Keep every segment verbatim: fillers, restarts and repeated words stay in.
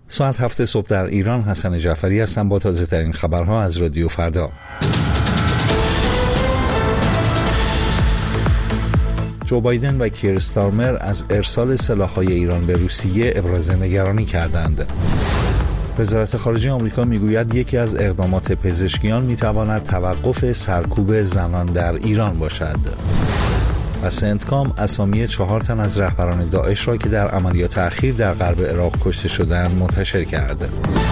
ساعت هفت صبح در ایران. حسن جعفری هستم با تازه ترین خبرها از رادیو فردا. جو بایدن و کیر استارمر از ارسال سلاح‌های ایران به روسیه ابراز نگرانی کردند. وزارت خارجه آمریکا میگوید یکی از اقدامات پزشکیان میتواند توقف سرکوب زنان در ایران باشد. و سنتکام اسامی چهار تن از رهبران داعش را که در عملیات اخیر در غرب عراق کشته شدند منتشر کرد.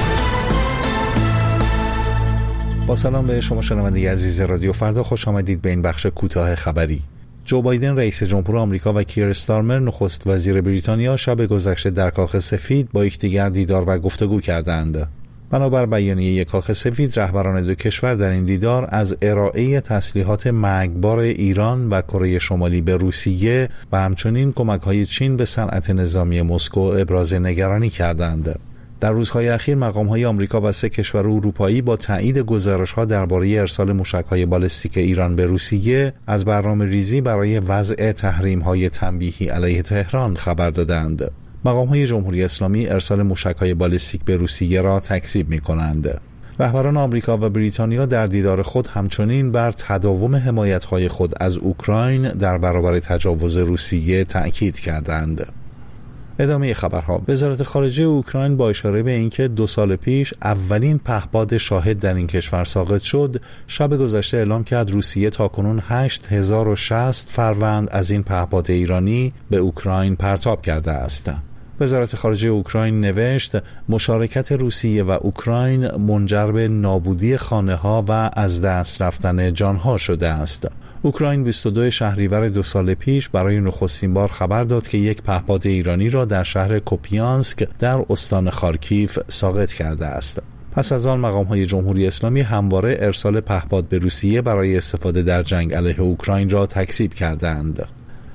با سلام به شما شنونده عزیز رادیو فردا، خوش آمدید به این بخش کوتاه خبری. جو بایدن رئیس جمهور آمریکا و کیر استارمر نخست وزیر بریتانیا شب گذشته در کاخ سفید با یکدیگر دیدار و گفتگو کردند. بنابر بیانیه کاخ سفید، رهبران دو کشور در این دیدار از ارائه تسلیحات مرگبار ایران و کره شمالی به روسیه و همچنین کمک‌های چین به صنعت نظامی مسکو ابراز نگرانی کردند. در روزهای اخیر مقام‌های آمریکا و سه کشور اروپایی با تایید گزارش‌ها درباره ارسال موشک‌های بالستیک ایران به روسیه از برنامه‌ریزی برای وضع تحریم‌های تنبیهی علیه تهران خبر دادند. مقام‌های جمهوری اسلامی ارسال موشک‌های بالستیک به روسیه را تکذیب می‌کنند. رهبران آمریکا و بریتانیا در دیدار خود همچنین بر تداوم حمایت‌های خود از اوکراین در برابر تجاوز روسیه تأکید کردند. ادامه خبرها. وزارت خارجه اوکراین با اشاره به اینکه دو سال پیش اولین پهپاد شاهد در این کشور ساقط شد، شب گذشته اعلام کرد روسیه تاکنون هشت هزار و شصت فروند از این پهپاد ایرانی به اوکراین پرتاب کرده است. وزارت خارجه اوکراین نوشت مشارکت روسیه و اوکراین منجر به نابودی خانه‌ها و از دست رفتن جانها شده است. اوکراین بیست و دو شهریور دو سال پیش برای نخستین بار خبر داد که یک پهپاد ایرانی را در شهر کوپیانسک در استان خارکیف ساقط کرده است. پس از آن مقام‌های جمهوری اسلامی همواره ارسال پهپاد به روسیه برای استفاده در جنگ علیه اوکراین را تکذیب کردند.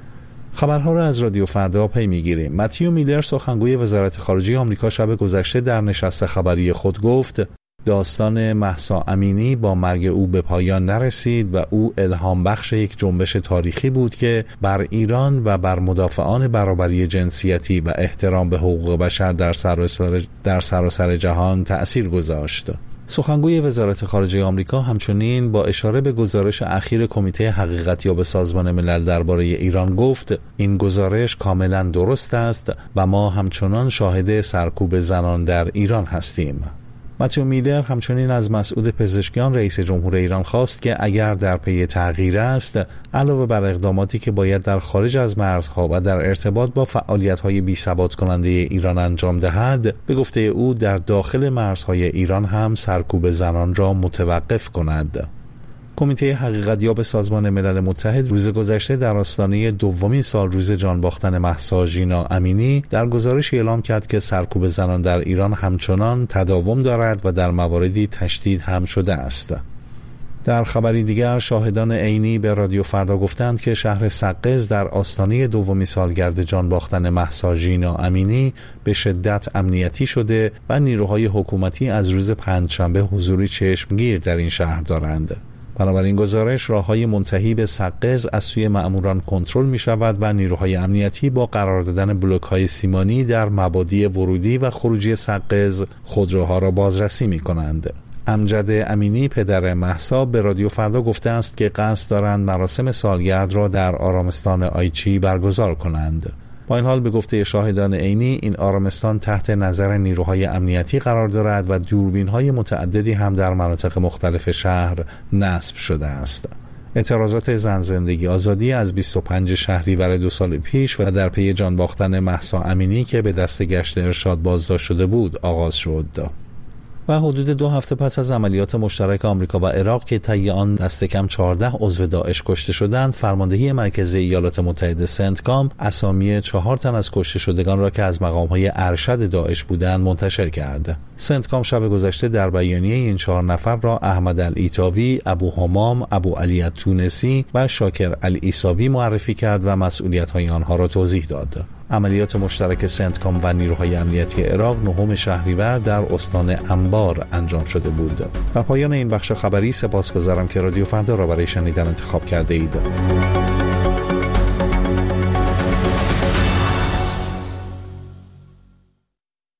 خبرها را از رادیو فردا پی می‌گیریم. متیو میلر سخنگوی وزارت خارجه آمریکا شب گذشته در نشست خبری خود گفت داستان مهسا امینی با مرگ او به پایان نرسید و او الهام بخش یک جنبش تاریخی بود که بر ایران و بر مدافعان برابری جنسیتی و احترام به حقوق بشر در سراسر در سراسر جهان تأثیر گذاشت. سخنگوی وزارت خارجه آمریکا همچنین با اشاره به گزارش اخیر کمیته حقیقتیاب سازمان ملل درباره ایران گفت این گزارش کاملا درست است و ما همچنان شاهد سرکوب زنان در ایران هستیم. متیو میلر همچنین از مسعود پزشکیان رئیس جمهور ایران خواست که اگر در پی تغییر است، علاوه بر اقداماتی که باید در خارج از مرزها و در ارتباط با فعالیت‌های بی‌ثبات کننده ایران انجام دهد، به گفته او در داخل مرزهای ایران هم سرکوب زنان را متوقف کند. کمیته حقیقتیاب سازمان ملل متحد روز گذشته در آستانه دومین سال روز جان باختن مهسا ژینا امینی در گزارش اعلام کرد که سرکوب زنان در ایران همچنان تداوم دارد و در مواردی تشدید هم شده است. در خبری دیگر شاهدان عینی به رادیو فردا گفتند که شهر سقز در آستانه دومین سالگرد جان باختن مهسا ژینا امینی به شدت امنیتی شده و نیروهای حکومتی از روز پنجشنبه حضوری چشمگیر در این شهر دارند. بنابراین گزارش راههای منتهی به سقز از سوی مأموران کنترل می شود و نیروهای امنیتی با قرار دادن بلوک‌های سیمانی در مبادی ورودی و خروجی سقز خودروها را بازرسی می کنند. امجد امینی پدر مهسا به رادیو فردا گفته است که قصد دارند مراسم سالگرد را در آرامستان آیچی برگزار کنند. با این حال به گفته شاهدان عینی این آرامستان تحت نظر نیروهای امنیتی قرار دارد و دوربین‌های متعددی هم در مناطق مختلف شهر نصب شده است. اعتراضات زن زندگی آزادی از بیست و پنج شهریور دو سال پیش و در پی جان باختن مهسا امینی که به دست گشت ارشاد بازداشت شده بود آغاز شد. و حدود دو هفته پس از عملیات مشترک آمریکا و عراق که طی آن دست کم چهارده عضو داعش کشته شدند، فرماندهی مرکزی ایالات متحده سنتکام اسامی چهار تن از کشته شدگان را که از مقام‌های ارشد داعش بودند منتشر کرد. سنتکام شب گذشته در بیانیه این چهار نفر را احمد العیطاوی، ابو همام، ابو علی التونسی و شاکر العیساوی معرفی کرد و مسئولیت‌های آنها را توضیح داد. عملیات مشترک سنتکام و نیروهای امنیتی عراق نهم شهریور در استان انبار انجام شده بود. در پایان این بخش خبری سپاسگزارم که رادیو فردا را برای شنیدن انتخاب کرده اید.